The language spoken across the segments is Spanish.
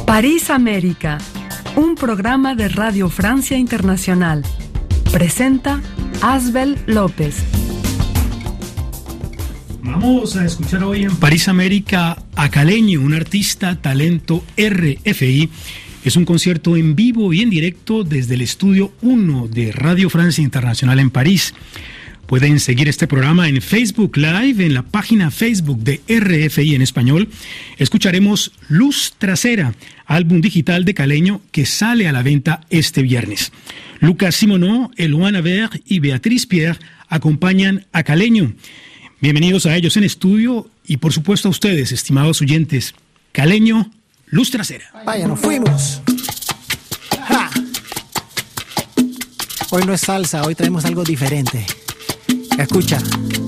París América, un programa de Radio Francia Internacional. Presenta Asbel López. Vamos a escuchar hoy en París América a Caleño, un artista talento RFI. Es un concierto en vivo y en directo desde el Estudio 1 de Radio Francia Internacional en París. Pueden seguir este programa en Facebook Live, en la página Facebook de RFI en español. Escucharemos Luz Trasera, álbum digital de Caleño que sale a la venta este viernes. Lucas Simonot, Eloana Ver y Beatriz Pierre acompañan a Caleño. Bienvenidos a ellos en estudio y por supuesto a ustedes, estimados oyentes. Caleño, Luz Trasera. Vaya, nos fuimos. ¡Ja! Hoy no es salsa, hoy traemos algo diferente. Escucha.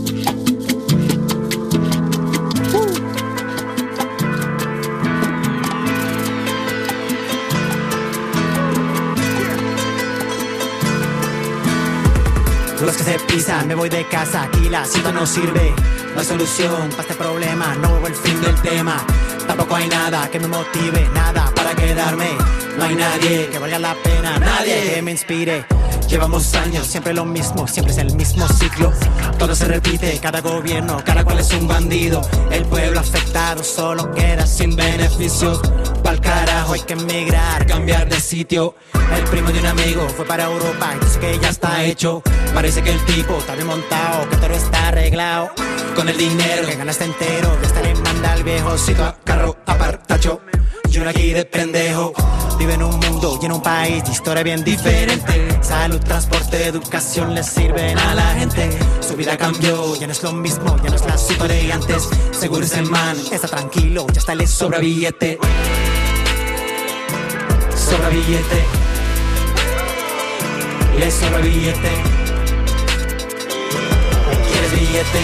Los que se pisan, me voy de casa, aquí la cita no sirve. No hay solución para este problema, no veo el fin del tema. Tampoco hay nada que me motive, nada para quedarme. No hay nadie que valga la pena, nadie que me inspire. Llevamos años, siempre lo mismo, siempre es el mismo ciclo. Todo se repite, cada gobierno, cada cual es un bandido. El pueblo afectado solo queda sin beneficios. Pa'l carajo hay que emigrar, cambiar de sitio. El primo de un amigo fue para Europa y dice que ya está hecho. Parece que el tipo está bien montado, que todo está arreglado. Con el dinero que ganaste entero, ya hasta le manda al viejocito a carro, apartacho. Yo aquí de pendejo. Vive en un mundo y en un país de historia bien diferente. Salud, transporte, educación le sirven a la gente. Su vida cambió, ya no es lo mismo, ya no es la super de antes. Seguro ese man está tranquilo, ya hasta le sobra billete. Sobra billete. Le sobra billete. ¿Quieres billete?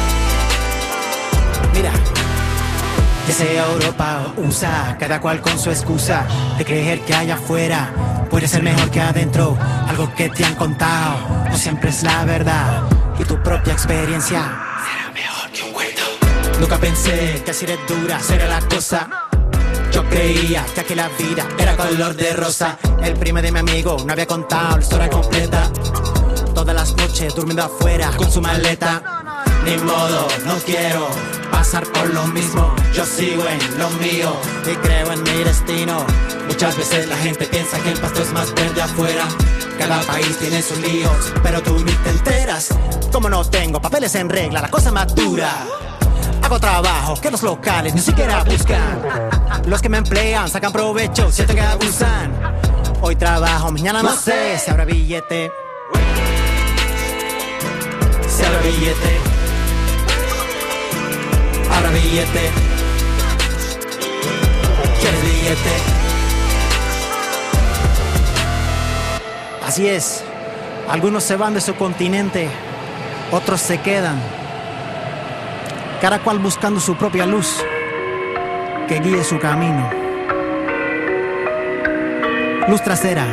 Mira. Ya sea Europa o USA, cada cual con su excusa de creer que allá afuera puede ser mejor que adentro. Algo que te han contado no siempre es la verdad y tu propia experiencia será mejor que un cuento. Nunca pensé que así de dura será la cosa. Yo creía que aquí la vida era color de rosa. El primo de mi amigo no había contado la historia completa. Todas las noches durmiendo afuera con su maleta. Ni modo, no quiero pasar por lo mismo. Yo sigo en lo mío y creo en mi destino. Muchas veces la gente piensa que el pasto es más verde afuera. Cada país tiene sus líos, pero tú ni te enteras. Como no tengo papeles en regla, la cosa más dura. Hago trabajo que los locales ni siquiera buscan. Los que me emplean sacan provecho, sienten que abusan. Hoy trabajo, mañana no sé si habrá billete. Si habrá billete. Habrá billete. ¿Quieres billete? Así es. Algunos se van de su continente, otros se quedan. Cada cual buscando su propia luz que guíe su camino. Luz Trasera.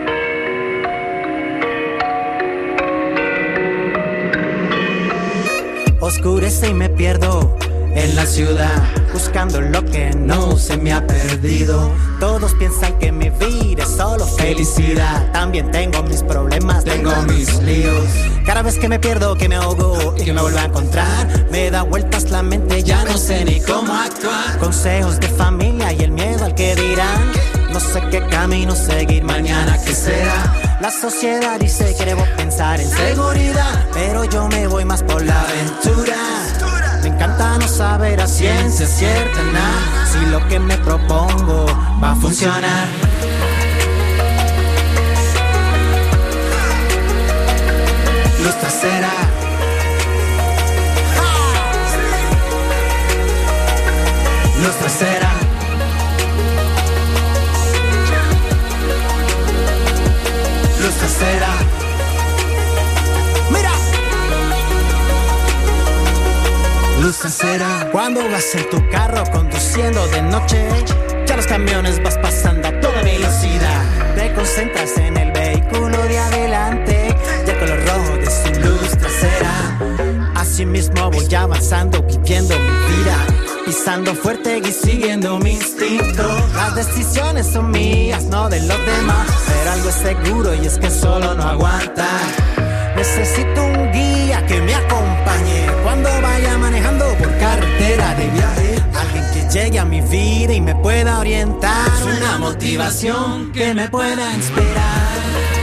Oscurece y me pierdo en la ciudad, buscando lo que no se me ha perdido. Todos piensan que mi vida es solo felicidad. También tengo mis problemas, tengo mis líos. Cada vez que me pierdo, que me ahogo y que me vuelvo a encontrar, me da vueltas la mente, ya no sé ni cómo actuar. Consejos de familia y el miedo al que dirán. No sé qué camino seguir, mañana qué será. La sociedad dice que debo pensar en seguridad, pero yo me voy más por la aventura. Me encanta no saber a ciencia cierta nada, si lo que me propongo va a funcionar. Luz Trasera. Luz Trasera. Luz Trasera. Mira. Luz Trasera. Cuando vas en tu carro conduciendo de noche, ya los camiones vas pasando a toda velocidad. Te concentras en el vehículo de adelante y el color rojo de su luz trasera. Así mismo voy avanzando, viviendo mi vida, pisando fuerte y siguiendo mi instinto. La las decisiones son mías, no de los demás. Pero algo es seguro y es que solo no aguanta. Necesito un guía que me acompañe cuando vaya manejando por carretera de viaje. Alguien que llegue a mi vida y me pueda orientar. Una motivación que me pueda inspirar.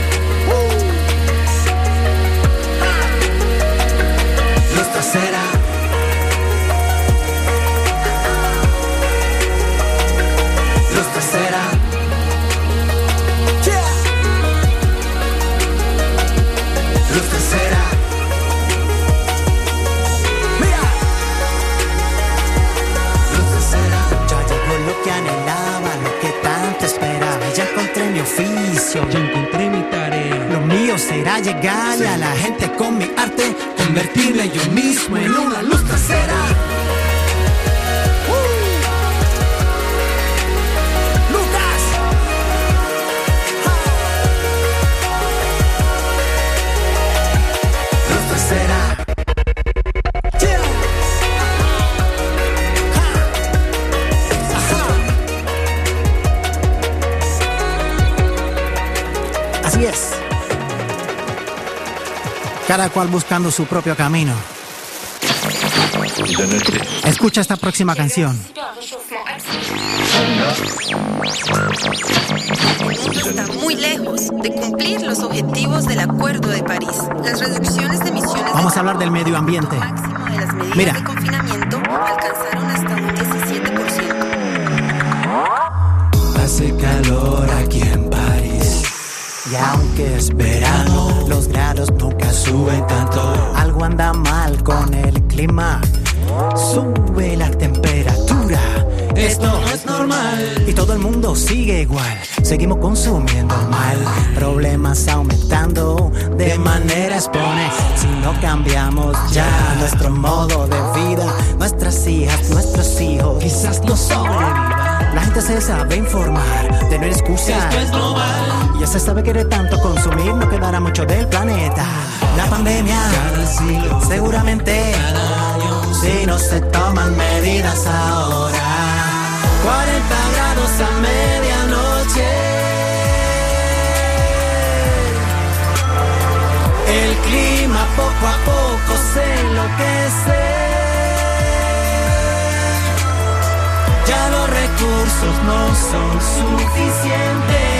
Luz trasera. Luz trasera. Luz trasera. Mira. Luz trasera. Ya llegó lo que anhelaba, lo que tanto esperaba. Ya encontré mi oficio, ya encontré mi tarea. Lo mío será llegarle a la gente con mi arte, convertirme yo mismo en una luz trasera. Lucas. Luz trasera. Así es. Cada cual buscando su propio camino. Escucha esta próxima canción. El mundo está muy lejos de cumplir los objetivos del Acuerdo de París. Las reducciones de emisiones Vamos a hablar del medio ambiente. máximo de las medidas Mira. de confinamiento alcanzaron hasta un 17%. Hace calor aquí en París. Y aunque es verano, los grados nunca suben tanto. Algo anda mal con el clima. Sube la temperatura. Esto no es normal. Y todo el mundo sigue igual. Seguimos consumiendo mal. Problemas aumentando de manera exponencial. Si no cambiamos ya nuestro modo de vida, nuestras hijas, nuestros hijos quizás no sobrevivan. La gente se sabe informar, tener excusas. Esto es global. Ya se sabe que de tanto consumir no quedará mucho del planeta. La pandemia, cada siglo, seguramente, cada año, si no se toman medidas ahora. 40 grados a medianoche. El clima poco a poco se enloquece. Ya los recursos no son suficientes.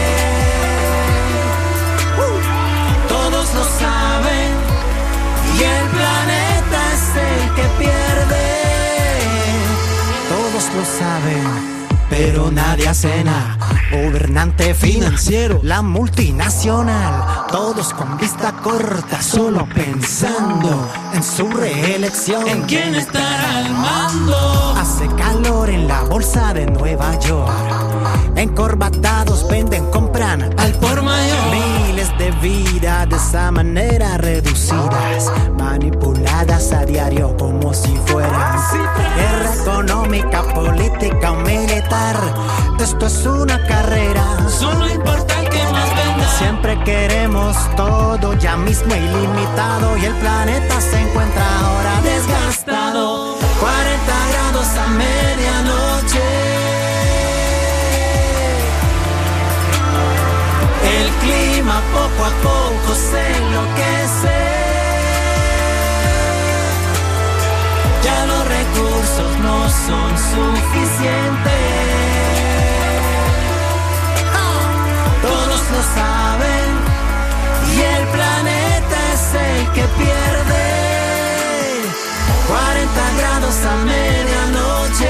Todos lo saben y el planeta es el que pierde. Todos lo saben, pero nadie hace nada. Gobernante financiero, la multinacional, todos con vista corta, solo pensando en su reelección. ¿En quién estará al mando? Hace calor en la bolsa de Nueva York. Encorbatados venden, compran al por mayor. Miles de vidas de esa manera reducidas, manipuladas a diario como si fueran guerra económica, política o militar. Esto es una carrera, solo importa el que más venda. Siempre queremos todo ya mismo ilimitado y el planeta se encuentra ahora desgastado. 40 grados a medianoche. El clima poco a poco se enloquece. Ya los recursos no son suficientes. Todos lo saben y el planeta es el que pierde. 40 grados a medianoche.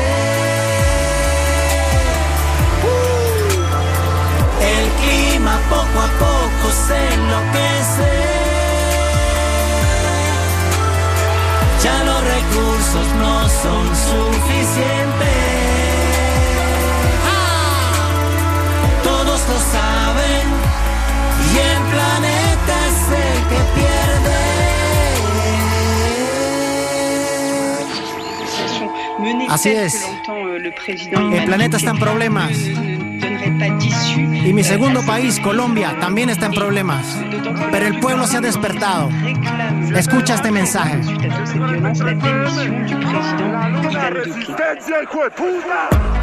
El clima poco a poco se enloquece. Ya los recursos no son suficientes. Todos lo saben y el planeta es el que pierde. Así es. El planeta está en problemas. Y mi segundo país, Colombia, también está en problemas. Pero el pueblo se ha despertado. Escucha este mensaje.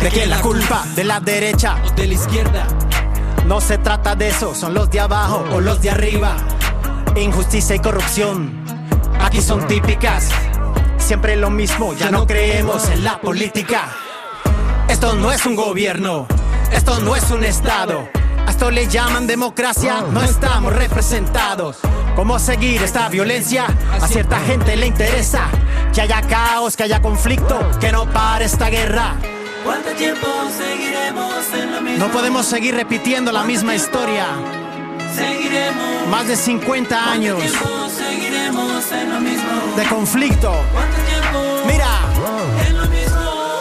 ¿De quién la culpa? ¿De la derecha o de la izquierda? No se trata de eso, son los de abajo o los de arriba. Injusticia y corrupción aquí son típicas. Siempre lo mismo, ya no creemos en la política. Esto no es un gobierno, esto no es un estado. A esto le llaman democracia, no estamos representados. ¿Cómo seguir esta violencia? A cierta gente le interesa que haya caos, que haya conflicto, que no pare esta guerra. ¿Cuánto tiempo seguiremos en lo mismo? No podemos seguir repitiendo la misma historia. Seguiremos. Más de 50 años seguiremos en lo mismo. de conflicto. ¿Cuánto tiempo? Mira, En lo mismo.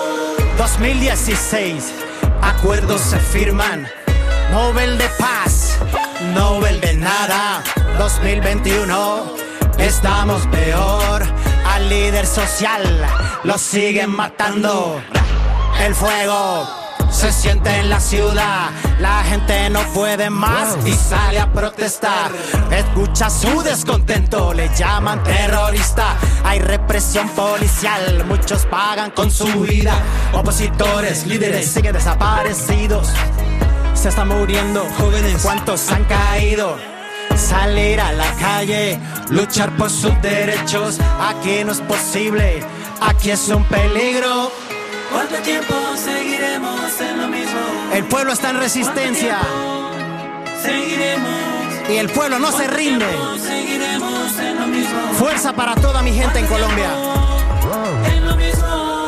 2016, acuerdos se firman. Nobel de paz, Nobel de nada. 2021, estamos peor. Al líder social lo siguen matando. El fuego se siente en la ciudad. La gente no puede más y sale a protestar. Escucha su descontento, le llaman terrorista. Hay represión policial, muchos pagan con su vida. Opositores, líderes siguen desaparecidos. Se están muriendo jóvenes, ¿cuántos han caído? Salir a la calle, luchar por sus derechos. Aquí no es posible, aquí es un peligro. ¿Cuánto tiempo seguiremos en lo mismo? El pueblo está en resistencia Seguiremos. y el pueblo no se rinde. Seguiremos en lo mismo. Fuerza para toda mi gente en Colombia. En lo mismo.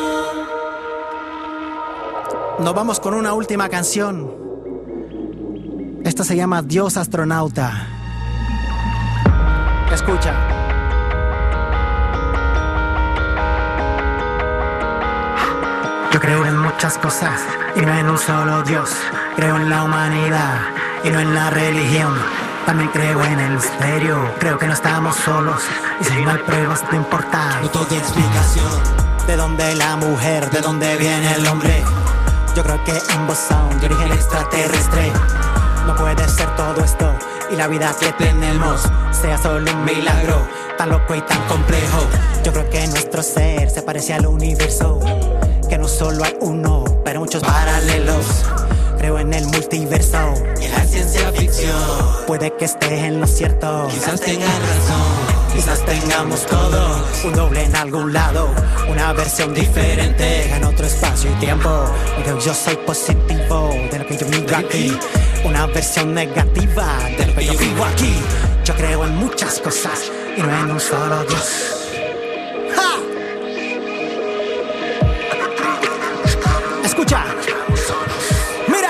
Nos vamos con una última canción. Esta se llama Dios Astronauta. Escucha. Yo creo en muchas cosas y no en un solo Dios. Creo en la humanidad y no en la religión. También creo en el misterio. Creo que no estamos solos y si no hay pruebas no importa. No todo explicación. ¿De dónde la mujer? ¿De dónde viene el hombre? Yo creo que ambos son de origen extraterrestre. No puede ser todo esto y la vida que tenemos sea solo un milagro tan loco y tan complejo. Yo creo que nuestro ser se parece al universo, que no solo hay uno, pero muchos paralelos. Creo en el multiverso Y en la ciencia ficción. puede que estés en lo cierto. Quizás tengan razón. Quizás tengamos todo, un doble en algún lado, una versión diferente en otro espacio y tiempo. Pero yo soy positivo de lo que yo vivo aquí, una versión negativa de lo que yo vivo aquí. Yo creo en muchas cosas y no en un solo Dios. ¡Ja! Escucha, mira,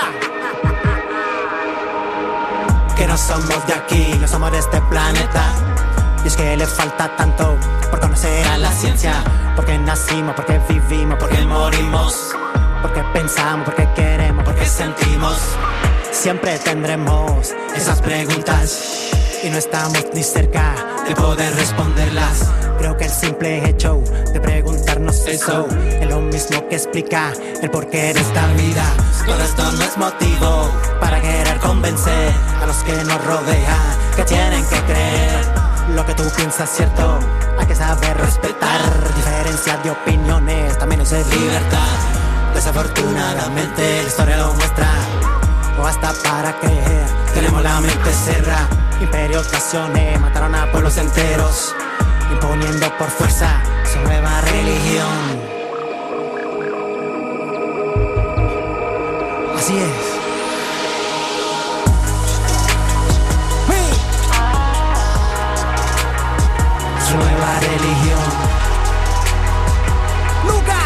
que no somos de aquí, no somos de este planeta. Y es que le falta tanto por conocer a la ciencia. Porque nacimos, porque vivimos, porque morimos, porque pensamos, porque queremos, porque sentimos. Siempre tendremos esas preguntas y no estamos ni cerca de poder responderlas. Creo que el simple hecho de preguntarnos eso es lo mismo que explica el porqué de esta vida. Todo esto no es motivo para querer convencer a los que nos rodean que tienen que creer lo que tú piensas cierto. Hay que saber respetar diferencias de opiniones, también es libertad. Desafortunadamente la historia lo muestra, o hasta para creer tenemos la mente cerrada. Imperios, naciones mataron a pueblos enteros, imponiendo por fuerza su nueva religión. Así es. Su nueva religión. ¡Luca!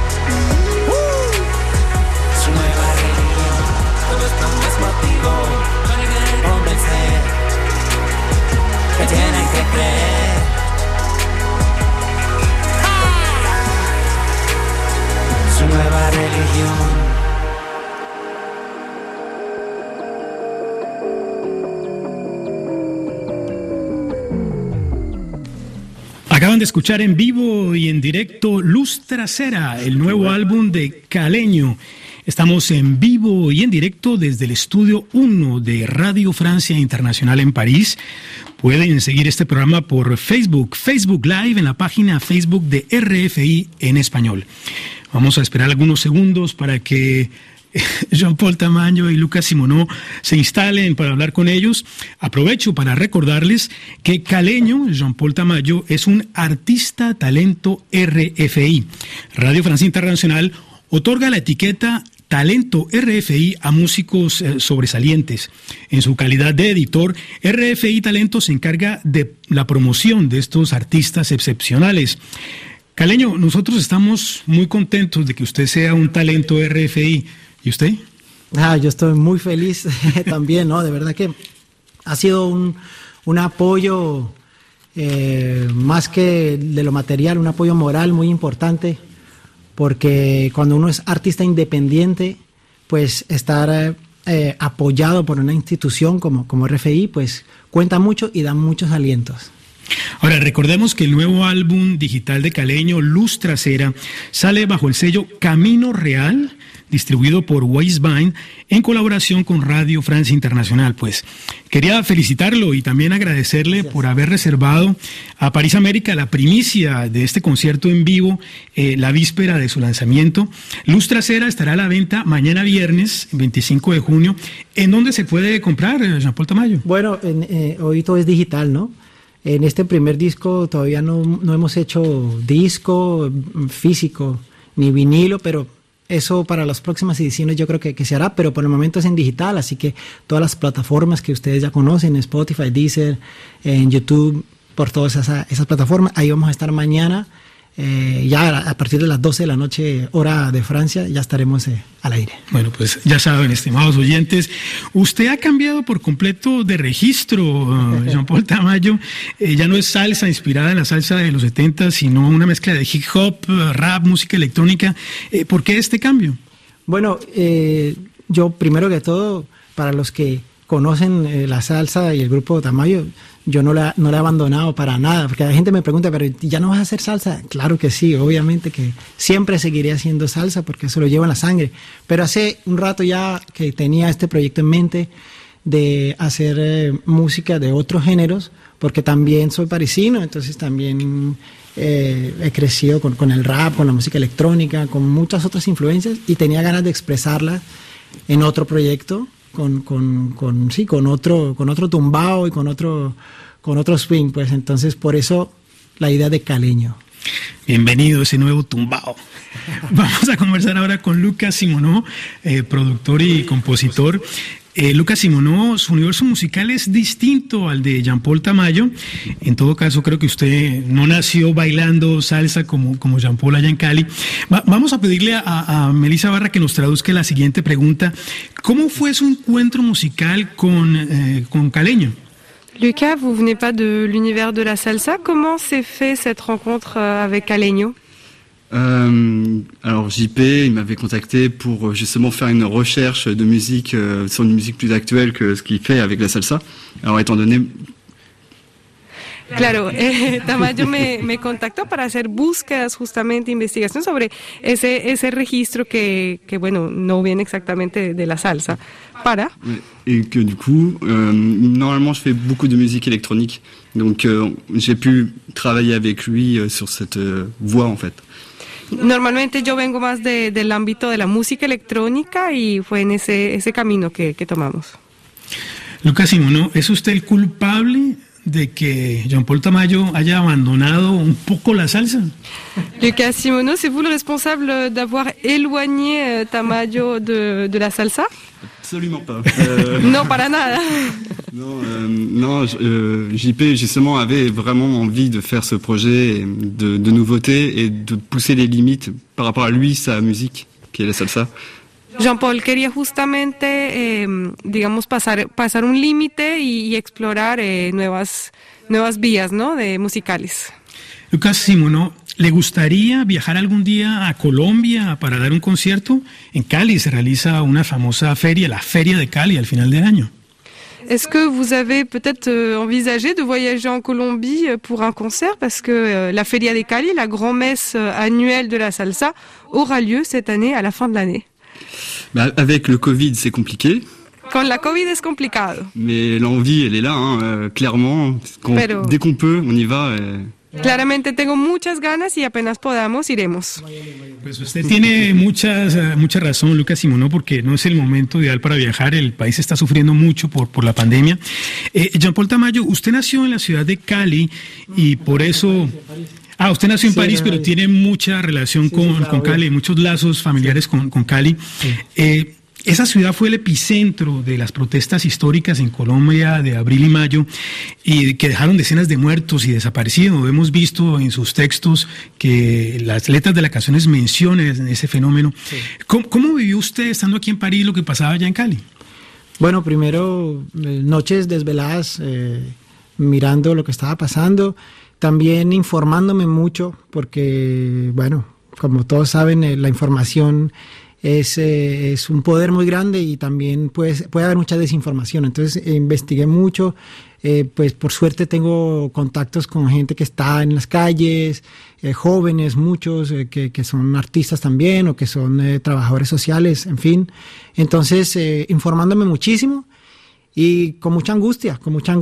Su nueva religión. Todo esto no es motivo para querer convencer que tienen que creer. Su nueva religión. Acaban de escuchar en vivo y en directo Luz Trasera, el nuevo álbum de Caleño. Estamos en vivo y en directo desde el estudio 1 de Radio Francia Internacional en París. Pueden seguir este programa por Facebook Live en la página Facebook de RFI en español. Vamos a esperar algunos segundos para que Jean-Paul Tamayo y Lucas Simoneau se instalen para hablar con ellos. Aprovecho para recordarles que Caleño, Jean-Paul Tamayo, es un artista talento RFI. Radio Francia Internacional otorga la etiqueta Talento RFI a músicos sobresalientes. En su calidad de editor, RFI Talento se encarga de la promoción de estos artistas excepcionales. Caleño, nosotros estamos muy contentos de que usted sea un talento RFI. ¿Y usted? Yo estoy muy feliz también, ¿no? De verdad que ha sido un apoyo, más que de lo material, un apoyo moral muy importante, porque cuando uno es artista independiente, pues estar apoyado por una institución como RFI, pues cuenta mucho y da muchos alientos. Ahora, recordemos que el nuevo álbum digital de Caleño, Luz Trasera, sale bajo el sello Camino Real, distribuido por Weissbein, en colaboración con Radio Francia Internacional. Pues quería felicitarlo y también agradecerle por haber reservado a París América la primicia de este concierto en vivo, la víspera de su lanzamiento. Luz Trasera estará a la venta mañana viernes, 25 de junio. ¿En dónde se puede comprar, Jean-Paul Tamayo? Bueno, hoy todo es digital, ¿no? En este primer disco todavía no hemos hecho disco físico ni vinilo, pero eso para las próximas ediciones yo creo que se hará, pero por el momento es en digital, así que todas las plataformas que ustedes ya conocen, Spotify, Deezer, en YouTube, por todas esas plataformas, ahí vamos a estar mañana, ya a partir de las 12 de la noche, hora de Francia, ya estaremos al aire. Bueno, pues ya saben, estimados oyentes, usted ha cambiado por completo de registro, Jean-Paul Tamayo. Ya no es salsa inspirada en la salsa de los 70, sino una mezcla de hip hop, rap, música electrónica. ¿Por qué este cambio? Bueno, yo primero que todo, para los que conocen la salsa y el grupo Tamayo, yo no la he abandonado para nada, porque la gente me pregunta, pero ¿ya no vas a hacer salsa? Claro que sí, obviamente que siempre seguiré haciendo salsa porque eso lo llevo en la sangre, pero hace un rato ya que tenía este proyecto en mente de hacer música de otros géneros, porque también soy parisino, entonces también he crecido con el rap, con la música electrónica, con muchas otras influencias y tenía ganas de expresarlas en otro proyecto, con otro tumbao y con otro swing, pues entonces por eso la idea de Caleño. Bienvenido ese nuevo tumbao. Vamos a conversar ahora con Lucas Simoneau, productor y compositor. Lucas Simoneau, su universo musical es distinto al de Jean-Paul Tamayo. En todo caso, creo que usted no nació bailando salsa como Jean-Paul allá en Cali. Vamos a pedirle a Melissa Barra que nos traduzca la siguiente pregunta. ¿Cómo fue su encuentro musical con Caleño? Lucas, vous venez pas de l'univers de la salsa. Comment s'est fait cette rencontre avec Caleño? Alors JP, il m'avait contacté pour justement faire une recherche de musique sur une musique plus actuelle que ce qu'il fait avec la salsa. Alors étant donné... Claro, Tamayo me contactó para hacer búsquedas, justamente investigación sobre ese registro que bueno, no viene exactamente de la salsa. Et que du coup, normalement je fais beaucoup de musique électronique, donc j'ai pu travailler avec lui sur cette voie en fait. Normalmente yo vengo más del ámbito de la música electrónica y fue en ese camino que tomamos. Lucas Simoneau, ¿es usted el culpable de que Jean-Paul Tamayo haya abandonado un poco la salsa? Lucas Simoneau, c'est vous le responsable d'avoir éloigné Tamayo de la salsa? Absolument pas. No, para nada. Non, JP justement avait vraiment envie de faire ce projet de nouveauté et de pousser les limites par rapport à lui, sa musique, qui est la salsa. Jean-Paul quería justamente, digamos, pasar un límite y explorar nuevas vías, ¿no? musicales. Lucas Simoneau, ¿le gustaría viajar algún día a Colombia para dar un concierto? En Cali se realiza una famosa feria, la Feria de Cali, al final del año. Est-ce que vous avez peut-être envisagé de voyager en Colombie pour un concert? Parce que la Feria de Cali, la grand-messe annuelle de la salsa, aura lieu cette année à la fin de l'année. Avec le Covid, c'est compliqué. Con la COVID es complicado. Mais l'envie, elle est là, clairement. Dès qu'on peut, on y va. Claramente tengo muchas ganas y apenas podamos iremos. Pues usted tiene mucha razón, Lucas Simonó, porque no es el momento ideal para viajar. El país está sufriendo mucho por la pandemia. Jean-Paul Tamayo, usted nació en la ciudad de Cali y por eso... usted nació en París, pero tiene mucha relación con Cali, muchos lazos familiares con Cali. Sí. Esa ciudad fue el epicentro de las protestas históricas en Colombia de abril y mayo y que dejaron decenas de muertos y desaparecidos. Hemos visto en sus textos que las letras de las canciones mencionan ese fenómeno. Sí. ¿Cómo vivió usted estando aquí en París lo que pasaba allá en Cali? Bueno, primero noches desveladas mirando lo que estaba pasando, también informándome mucho porque, bueno, como todos saben, la información es un poder muy grande y también puede haber mucha desinformación. Entonces investigué mucho, pues por suerte tengo contactos con gente que está en las calles, jóvenes, muchos que son artistas también o que son trabajadores sociales, en fin. Entonces informándome muchísimo y con mucha angustia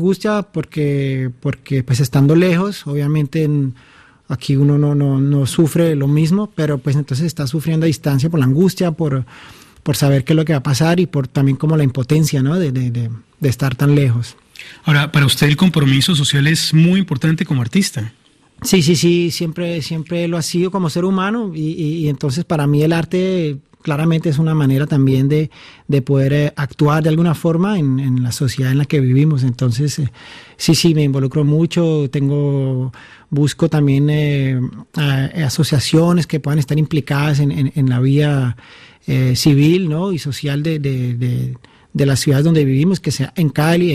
porque pues estando lejos, obviamente aquí uno no sufre lo mismo, pero pues entonces está sufriendo a distancia por la angustia, por saber qué es lo que va a pasar y por también como la impotencia, ¿no? de estar tan lejos. Ahora, para usted el compromiso social es muy importante como artista. Sí, siempre lo ha sido como ser humano y entonces para mí el arte claramente es una manera también de poder actuar de alguna forma en la sociedad en la que vivimos. Entonces, sí, me involucro mucho, busco también asociaciones que puedan estar implicadas en la vida civil, ¿no? Y social de las ciudades donde vivimos, que sea en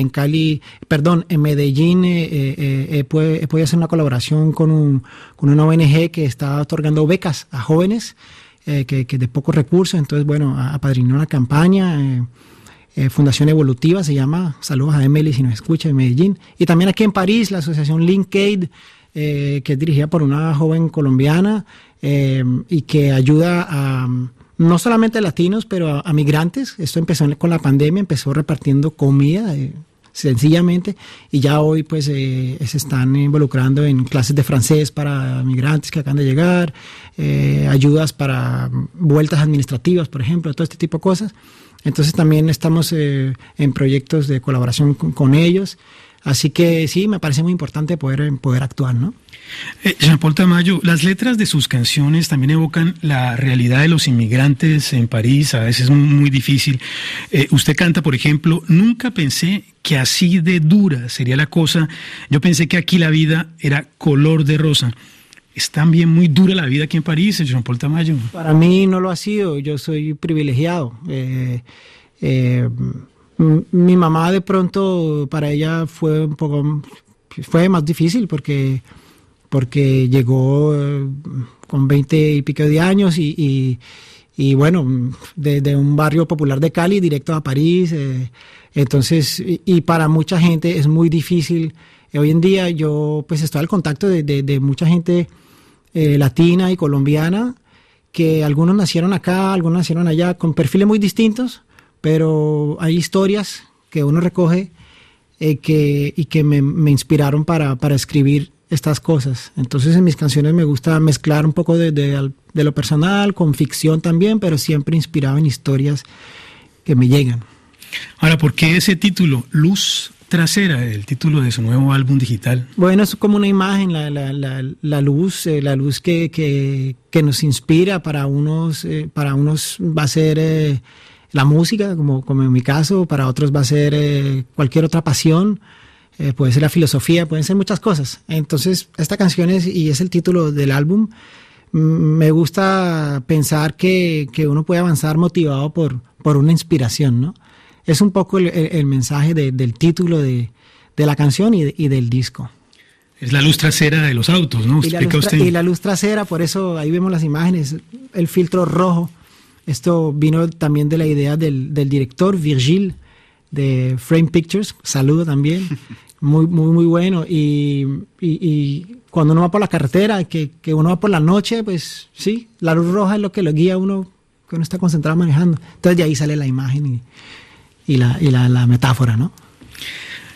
Medellín he podido hacer una colaboración con una ONG que está otorgando becas a jóvenes que de pocos recursos. Entonces, bueno, apadrinó una campaña, Fundación Evolutiva se llama, saludos a Emily si nos escucha, en Medellín. Y también aquí en París, la asociación Linkaid, que es dirigida por una joven colombiana y que ayuda a no solamente a latinos, pero a migrantes. Esto empezó con la pandemia, empezó repartiendo comida sencillamente y ya hoy pues se están involucrando en clases de francés para migrantes que acaban de llegar, ayudas para vueltas administrativas, por ejemplo, todo este tipo de cosas. Entonces también estamos en proyectos de colaboración con ellos. Así que sí, me parece muy importante poder actuar, ¿no? Jean-Paul Tamayo, las letras de sus canciones también evocan la realidad de los inmigrantes en París, a veces es muy difícil. Usted canta, por ejemplo, nunca pensé que así de dura sería la cosa, yo pensé que aquí la vida era color de rosa. ¿Es también muy dura la vida aquí en París, Jean-Paul Tamayo? Para mí no lo ha sido, yo soy privilegiado. Mi mamá de pronto, para ella fue más difícil porque llegó con 20 y pico de años y bueno, de un barrio popular de Cali directo a París. Entonces, y para mucha gente es muy difícil. Hoy en día yo pues estoy al contacto de mucha gente latina y colombiana, que algunos nacieron acá, algunos nacieron allá, con perfiles muy distintos, pero hay historias que uno recoge y que me inspiraron para escribir estas cosas. Entonces en mis canciones me gusta mezclar un poco de lo personal con ficción también, pero siempre inspirado en historias que me llegan. Ahora, ¿por qué ese título, Luz Trasera, el título de su nuevo álbum digital? Bueno, es como una imagen, la luz que nos inspira. Para unos va a ser la música, como en mi caso, para otros va a ser cualquier otra pasión, puede ser la filosofía, pueden ser muchas cosas. Entonces, esta canción y es el título del álbum. Me gusta pensar que uno puede avanzar motivado por una inspiración, ¿no? Es un poco el mensaje del título de la canción y del disco. Es la luz trasera de los autos, ¿no? Y la luz trasera, por eso ahí vemos las imágenes, el filtro rojo. Esto vino también de la idea del director Virgil de Frame Pictures, saludo también, muy bueno. Y cuando uno va por la carretera, que uno va por la noche, pues sí, la luz roja es lo que lo guía a uno, que uno está concentrado manejando. Entonces de ahí sale la imagen y la metáfora, ¿no?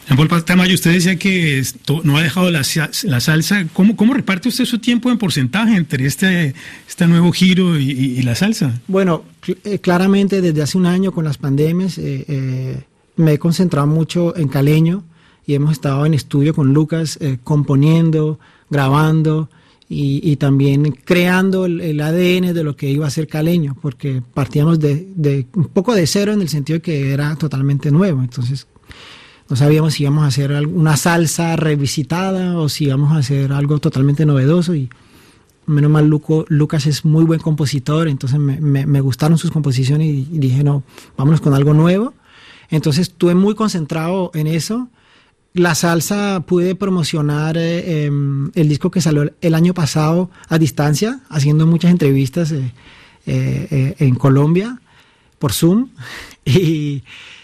Jean-Paul Tamayo, usted decía que no ha dejado la salsa. ¿Cómo reparte usted su tiempo en porcentaje entre este nuevo giro y la salsa? Bueno, claramente desde hace un año con las pandemias me he concentrado mucho en caleño y hemos estado en estudio con Lucas componiendo, grabando y también creando el ADN de lo que iba a ser caleño, porque partíamos de un poco de cero en el sentido de que era totalmente nuevo. Entonces no sabíamos si íbamos a hacer una salsa revisitada o si íbamos a hacer algo totalmente novedoso, y menos mal Lucas es muy buen compositor, entonces me gustaron sus composiciones y dije, no, vámonos con algo nuevo. Entonces estuve muy concentrado en eso. La salsa pude promocionar el disco que salió el año pasado a distancia, haciendo muchas entrevistas en Colombia por Zoom, y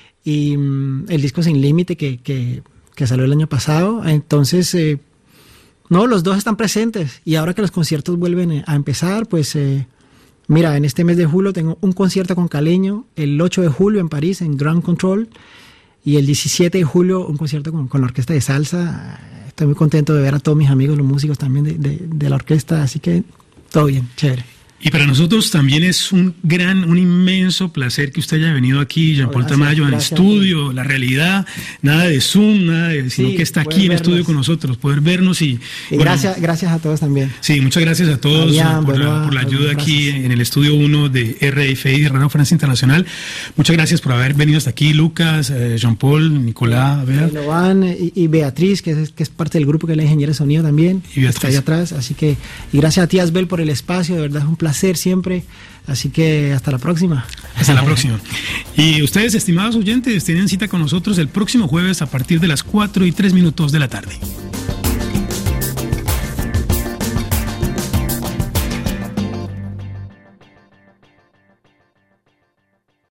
el disco Sin Límite que salió el año pasado. Entonces, no, los dos están presentes, y ahora que los conciertos vuelven a empezar, pues mira, en este mes de julio tengo un concierto con Caleño, el 8 de julio en París, en Grand Control, y el 17 de julio un concierto con la orquesta de salsa. Estoy muy contento de ver a todos mis amigos, los músicos también de la orquesta, así que todo bien, chévere. Y para nosotros también es un inmenso placer que usted haya venido aquí, Jean-Paul Tamayo, en estudio, la realidad, nada de Zoom, sino que está aquí en estudio con nosotros, poder vernos y gracias a todos también. Sí, muchas gracias a todos por la ayuda aquí en el estudio 1 de RFI, de Radio Francia Internacional. Muchas gracias por haber venido hasta aquí, Lucas, Jean-Paul, Nicolás, y Beatriz, que es parte del grupo, que es la ingeniera de sonido también, y está ahí atrás. Así que, y gracias a ti, Asbel, por el espacio, de verdad es un placer siempre, así que hasta la próxima. Hasta la próxima. Y ustedes, estimados oyentes, tienen cita con nosotros el próximo jueves a partir de las 4:03 de la tarde.